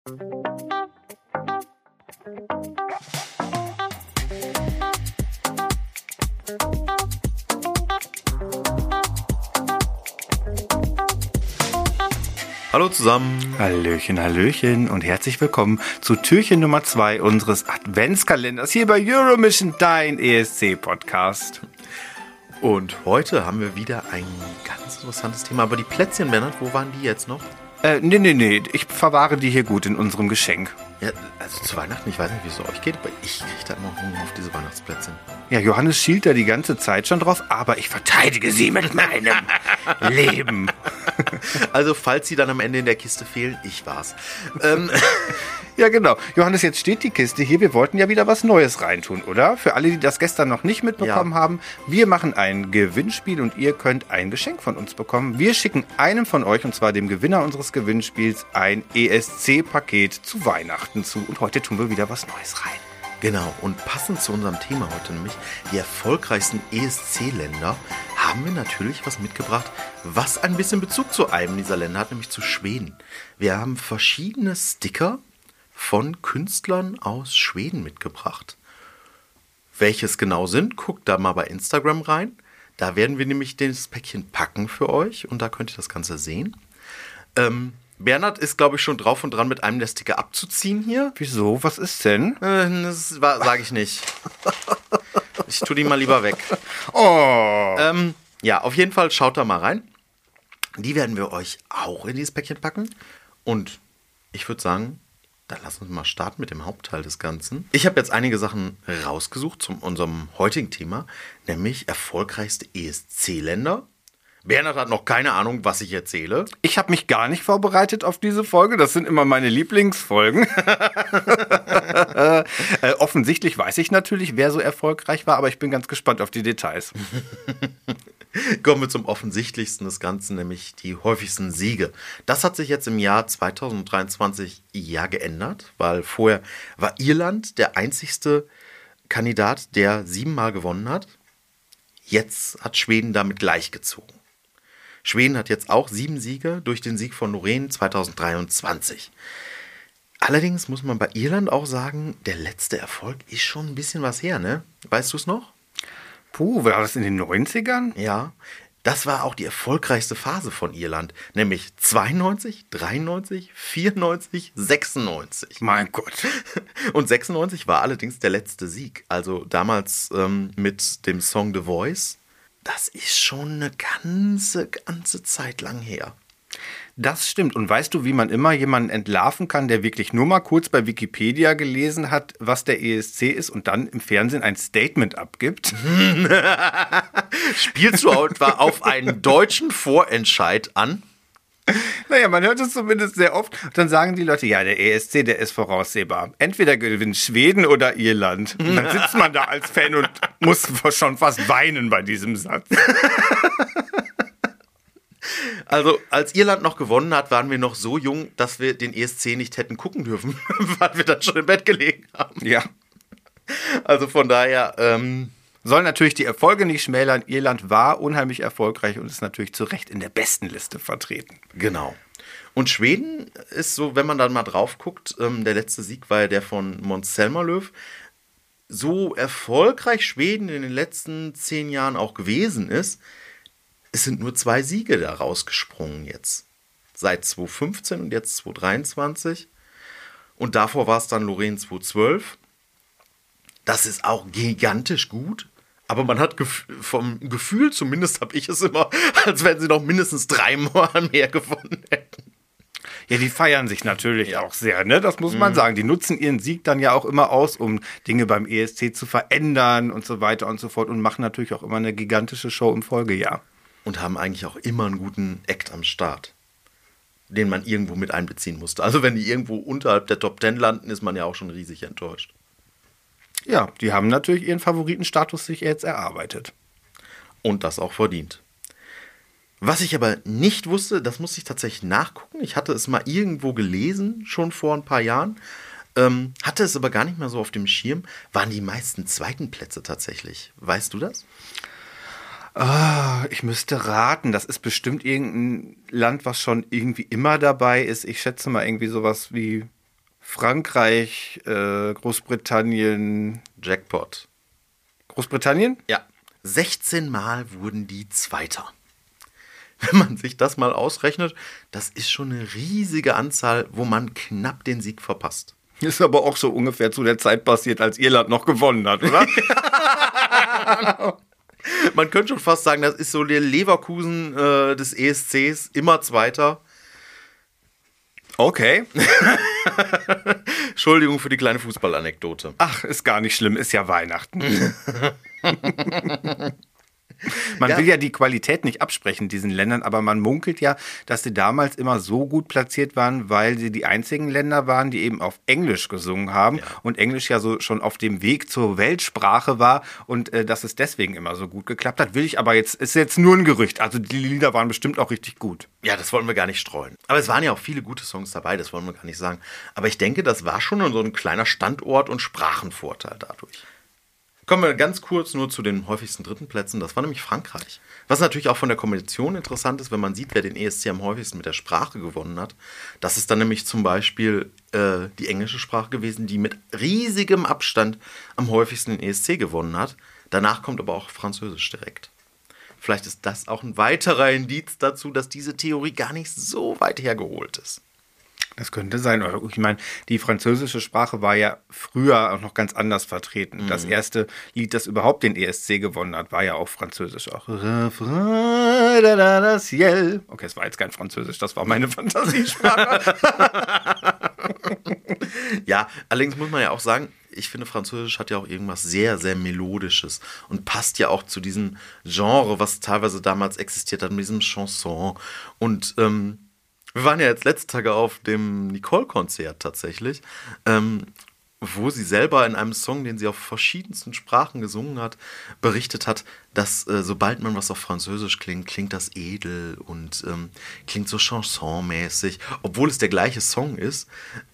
Hallo zusammen. Hallöchen, Hallöchen und herzlich willkommen zu Türchen Nummer 2 unseres Adventskalenders hier bei Euromission, dein ESC-Podcast. Und heute haben wir wieder ein ganz interessantes Thema. Aber die Plätzchen, Bernhard, wo waren die jetzt noch? Nee, ich verwahre die hier gut in unserem Geschenk. Ja, also zu Weihnachten, ich weiß nicht, wie es euch geht, aber ich kriege da immer Hunger auf diese Weihnachtsplätzchen. Ja, Johannes schielt da die ganze Zeit schon drauf, aber ich verteidige sie mit meinem Leben. Also, falls sie dann am Ende in der Kiste fehlen, ich war's. Ja, genau. Johannes, jetzt steht die Kiste hier. Wir wollten ja wieder was Neues reintun, oder? Für alle, die das gestern noch nicht mitbekommen haben, wir machen ein Gewinnspiel und ihr könnt ein Geschenk von uns bekommen. Wir schicken einem von euch, und zwar dem Gewinner unseres Gewinnspiels, ein ESC-Paket zu Weihnachten zu. Und heute tun wir wieder was Neues rein. Genau, und passend zu unserem Thema heute, nämlich die erfolgreichsten ESC-Länder, haben wir natürlich was mitgebracht, was ein bisschen Bezug zu einem dieser Länder hat, nämlich zu Schweden. Wir haben verschiedene Sticker von Künstlern aus Schweden mitgebracht. Welches genau sind, guckt da mal bei Instagram rein. Da werden wir nämlich das Päckchen packen für euch und da könnt ihr das Ganze sehen. Bernhard ist, glaube ich, schon drauf und dran, mit einem der Sticker abzuziehen hier. Wieso? Was ist denn? Das sage ich nicht. Ich tue die mal lieber weg. Oh. Ja, auf jeden Fall schaut da mal rein. Die werden wir euch auch in dieses Päckchen packen. Und ich würde sagen, dann lass uns mal starten mit dem Hauptteil des Ganzen. Ich habe jetzt einige Sachen rausgesucht zu unserem heutigen Thema, nämlich erfolgreichste ESC-Länder. Bernhard hat noch keine Ahnung, was ich erzähle. Ich habe mich gar nicht vorbereitet auf diese Folge. Das sind immer meine Lieblingsfolgen. Offensichtlich weiß ich natürlich, wer so erfolgreich war, aber ich bin ganz gespannt auf die Details. Kommen wir zum offensichtlichsten des Ganzen, nämlich die häufigsten Siege. Das hat sich jetzt im Jahr 2023 ja geändert, weil vorher war Irland der einzigste Kandidat, der 7-mal gewonnen hat. Jetzt hat Schweden damit gleichgezogen. Schweden hat jetzt auch 7 Siege durch den Sieg von Loreen 2023. Allerdings muss man bei Irland auch sagen, der letzte Erfolg ist schon ein bisschen was her, ne? Weißt du es noch? Puh, war das in den 90ern? Ja, das war auch die erfolgreichste Phase von Irland, nämlich 92, 93, 94, 96. Mein Gott. Und 96 war allerdings der letzte Sieg, also damals mit dem Song The Voice. Das ist schon eine ganze Zeit lang her. Das stimmt. Und weißt du, wie man immer jemanden entlarven kann, der wirklich nur mal kurz bei Wikipedia gelesen hat, was der ESC ist und dann im Fernsehen ein Statement abgibt? Spielst du etwa auf einen deutschen Vorentscheid an? Naja, man hört es zumindest sehr oft. Dann sagen die Leute, ja, der ESC, der ist voraussehbar. Entweder gewinnt Schweden oder Irland. Und dann sitzt man da als Fan und muss schon fast weinen bei diesem Satz. Also, als Irland noch gewonnen hat, waren wir noch so jung, dass wir den ESC nicht hätten gucken dürfen, weil wir dann schon im Bett gelegen haben. Ja. Also von daher, soll natürlich die Erfolge nicht schmälern. Irland war unheimlich erfolgreich und ist natürlich zu Recht in der besten Liste vertreten. Genau. Und Schweden ist so, wenn man dann mal drauf guckt, der letzte Sieg war ja der von Måns Zelmerlöw. So erfolgreich Schweden in den letzten 10 Jahren auch gewesen ist, es sind nur 2 Siege da rausgesprungen jetzt. Seit 2015 und jetzt 2023. Und davor war es dann Loreen 2012. Das ist auch gigantisch gut. Aber man hat vom Gefühl, zumindest habe ich es immer, als wenn sie noch mindestens 3-mal mehr gewonnen hätten. Ja, die feiern sich natürlich auch sehr, ne? Das muss man sagen. Die nutzen ihren Sieg dann ja auch immer aus, um Dinge beim ESC zu verändern und so weiter und so fort und machen natürlich auch immer eine gigantische Show im Folgejahr. Und haben eigentlich auch immer einen guten Act am Start, den man irgendwo mit einbeziehen musste. Also wenn die irgendwo unterhalb der Top 10 landen, ist man ja auch schon riesig enttäuscht. Ja, die haben natürlich ihren Favoritenstatus sich jetzt erarbeitet. Und das auch verdient. Was ich aber nicht wusste, das musste ich tatsächlich nachgucken. Ich hatte es mal irgendwo gelesen, schon vor ein paar Jahren. Hatte es aber gar nicht mehr so auf dem Schirm. Waren die meisten zweiten Plätze tatsächlich. Weißt du das? Ich müsste raten. Das ist bestimmt irgendein Land, was schon irgendwie immer dabei ist. Ich schätze mal irgendwie sowas wie Frankreich, Großbritannien. Jackpot. Großbritannien? Ja. 16 Mal wurden die Zweiter. Wenn man sich das mal ausrechnet, das ist schon eine riesige Anzahl, wo man knapp den Sieg verpasst. Ist aber auch so ungefähr zu der Zeit passiert, als Irland noch gewonnen hat, oder? Man könnte schon fast sagen, das ist so der Leverkusen des ESCs, immer Zweiter. Okay. Entschuldigung für die kleine Fußballanekdote. Ach, ist gar nicht schlimm, ist ja Weihnachten. Man will ja die Qualität nicht absprechen, diesen Ländern, aber man munkelt ja, dass sie damals immer so gut platziert waren, weil sie die einzigen Länder waren, die eben auf Englisch gesungen haben und Englisch ja so schon auf dem Weg zur Weltsprache war und dass es deswegen immer so gut geklappt hat. Ist jetzt nur ein Gerücht. Also die Lieder waren bestimmt auch richtig gut. Ja, das wollen wir gar nicht streuen. Aber es waren ja auch viele gute Songs dabei, das wollen wir gar nicht sagen. Aber ich denke, das war schon so ein kleiner Standort- und Sprachenvorteil dadurch. Kommen wir ganz kurz nur zu den häufigsten dritten Plätzen. Das war nämlich Frankreich. Was natürlich auch von der Kombination interessant ist, wenn man sieht, wer den ESC am häufigsten mit der Sprache gewonnen hat. Das ist dann nämlich zum Beispiel die englische Sprache gewesen, die mit riesigem Abstand am häufigsten den ESC gewonnen hat. Danach kommt aber auch Französisch direkt. Vielleicht ist das auch ein weiterer Indiz dazu, dass diese Theorie gar nicht so weit hergeholt ist. Das könnte sein. Ich meine, die französische Sprache war ja früher auch noch ganz anders vertreten. Das erste Lied, das überhaupt den ESC gewonnen hat, war ja auch französisch. Auch Refrain de la ciel. Okay, es war jetzt kein Französisch, das war meine Fantasiesprache. Ja, allerdings muss man ja auch sagen, ich finde, Französisch hat ja auch irgendwas sehr, sehr Melodisches und passt ja auch zu diesem Genre, was teilweise damals existiert hat, mit diesem Chanson. Und wir waren ja jetzt letzte Tage auf dem Nicole-Konzert tatsächlich, wo sie selber in einem Song, den sie auf verschiedensten Sprachen gesungen hat, berichtet hat, dass sobald man was auf Französisch klingt, klingt das edel und klingt so chansonmäßig, obwohl es der gleiche Song ist.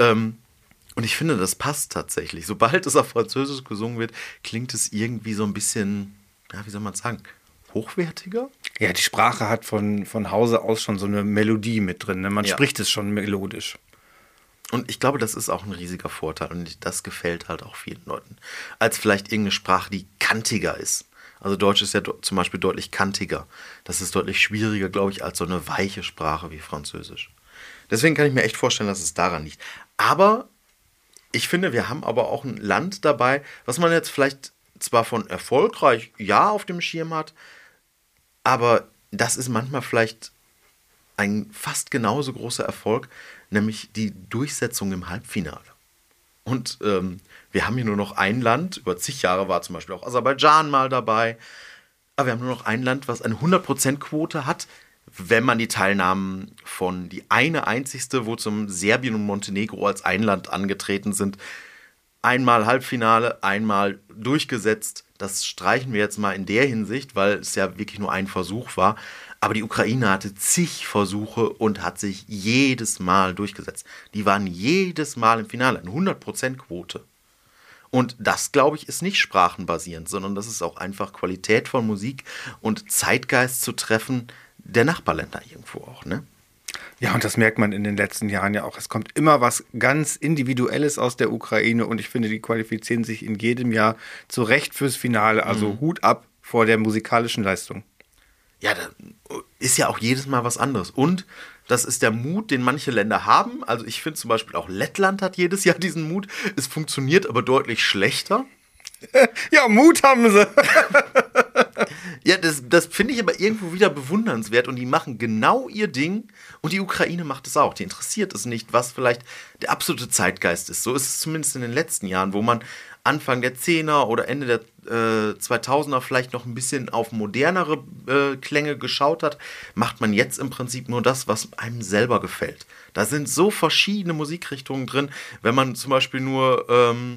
Und ich finde, das passt tatsächlich. Sobald es auf Französisch gesungen wird, klingt es irgendwie so ein bisschen, ja, wie soll man sagen, hochwertiger? Ja, die Sprache hat von Hause aus schon so eine Melodie mit drin. Ne? Man spricht es schon melodisch. Und ich glaube, das ist auch ein riesiger Vorteil und das gefällt halt auch vielen Leuten. Als vielleicht irgendeine Sprache, die kantiger ist. Also Deutsch ist ja zum Beispiel deutlich kantiger. Das ist deutlich schwieriger, glaube ich, als so eine weiche Sprache wie Französisch. Deswegen kann ich mir echt vorstellen, dass es daran liegt. Aber ich finde, wir haben aber auch ein Land dabei, was man jetzt vielleicht zwar von erfolgreich auf dem Schirm hat, aber das ist manchmal vielleicht ein fast genauso großer Erfolg, nämlich die Durchsetzung im Halbfinale. Und wir haben hier nur noch ein Land, über zig Jahre war zum Beispiel auch Aserbaidschan mal dabei, aber wir haben nur noch ein Land, was eine 100%-Quote hat, wenn man die Teilnahmen von die eine einzigste, wo zum Serbien und Montenegro als ein Land angetreten sind, einmal Halbfinale, einmal durchgesetzt. Das streichen wir jetzt mal in der Hinsicht, weil es ja wirklich nur ein Versuch war. Aber die Ukraine hatte zig Versuche und hat sich jedes Mal durchgesetzt. Die waren jedes Mal im Finale, eine 100%-Quote. Und das, glaube ich, ist nicht sprachenbasierend, sondern das ist auch einfach Qualität von Musik und Zeitgeist zu treffen der Nachbarländer irgendwo auch, ne? Ja, und das merkt man in den letzten Jahren ja auch. Es kommt immer was ganz Individuelles aus der Ukraine und ich finde, die qualifizieren sich in jedem Jahr zu Recht fürs Finale. Also Hut ab vor der musikalischen Leistung. Ja, da ist ja auch jedes Mal was anderes. Und das ist der Mut, den manche Länder haben. Also ich finde zum Beispiel auch Lettland hat jedes Jahr diesen Mut. Es funktioniert aber deutlich schlechter. Ja, Mut haben sie. Ja, das finde ich aber irgendwo wieder bewundernswert und die machen genau ihr Ding und die Ukraine macht es auch. Die interessiert es nicht, was vielleicht der absolute Zeitgeist ist. So ist es zumindest in den letzten Jahren, wo man Anfang der 10er oder Ende der 2000er vielleicht noch ein bisschen auf modernere Klänge geschaut hat, macht man jetzt im Prinzip nur das, was einem selber gefällt. Da sind so verschiedene Musikrichtungen drin, wenn man zum Beispiel nur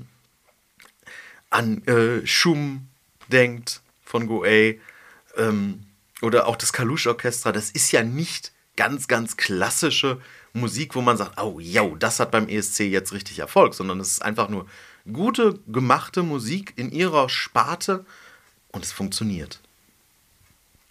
an Schum denkt von Goey oder auch das Kalush-Orchester, das ist ja nicht ganz, ganz klassische Musik, wo man sagt, oh, ja, das hat beim ESC jetzt richtig Erfolg, sondern es ist einfach nur gute, gemachte Musik in ihrer Sparte und es funktioniert.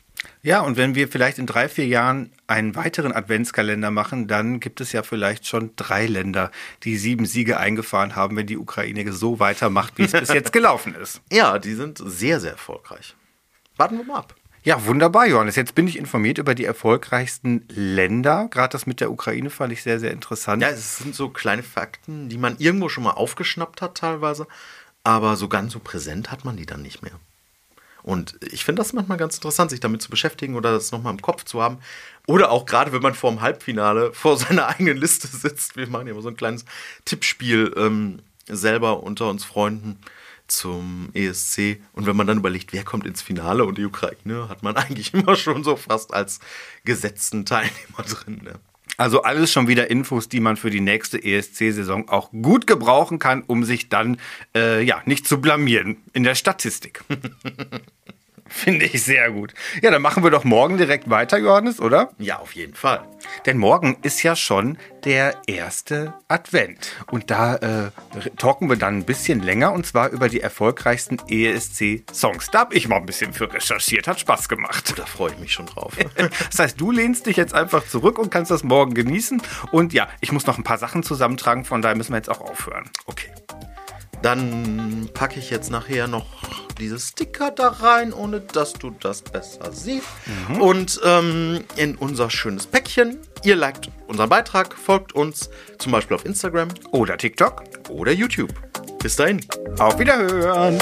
Ja, und wenn wir vielleicht in 3-4 Jahren einen weiteren Adventskalender machen, dann gibt es ja vielleicht schon 3 Länder, die 7 Siege eingefahren haben, wenn die Ukraine so weitermacht, wie es bis jetzt gelaufen ist. Ja, die sind sehr, sehr erfolgreich. Warten wir mal ab. Ja, wunderbar, Johannes. Jetzt bin ich informiert über die erfolgreichsten Länder. Gerade das mit der Ukraine fand ich sehr, sehr interessant. Ja, es sind so kleine Fakten, die man irgendwo schon mal aufgeschnappt hat teilweise, aber so ganz so präsent hat man die dann nicht mehr. Und ich finde das manchmal ganz interessant, sich damit zu beschäftigen oder das nochmal im Kopf zu haben. Oder auch gerade, wenn man vor dem Halbfinale vor seiner eigenen Liste sitzt. Wir machen ja immer so ein kleines Tippspiel selber unter uns Freunden zum ESC. Und wenn man dann überlegt, wer kommt ins Finale und die Ukraine, hat man eigentlich immer schon so fast als gesetzten Teilnehmer drin. Ne? Also alles schon wieder Infos, die man für die nächste ESC-Saison auch gut gebrauchen kann, um sich dann nicht zu blamieren in der Statistik. Finde ich sehr gut. Ja, dann machen wir doch morgen direkt weiter, Johannes, oder? Ja, auf jeden Fall. Denn morgen ist ja schon der erste Advent. Und da talken wir dann ein bisschen länger, und zwar über die erfolgreichsten ESC-Songs. Da habe ich mal ein bisschen für recherchiert. Hat Spaß gemacht. Da freue ich mich schon drauf. Das heißt, du lehnst dich jetzt einfach zurück und kannst das morgen genießen. Und ja, ich muss noch ein paar Sachen zusammentragen, von daher müssen wir jetzt auch aufhören. Okay. Dann packe ich jetzt nachher noch diese Sticker da rein, ohne dass du das besser siehst. Und in unser schönes Päckchen. Ihr liked unseren Beitrag, folgt uns zum Beispiel auf Instagram Oder TikTok. oder YouTube. Bis dahin. Auf Wiederhören.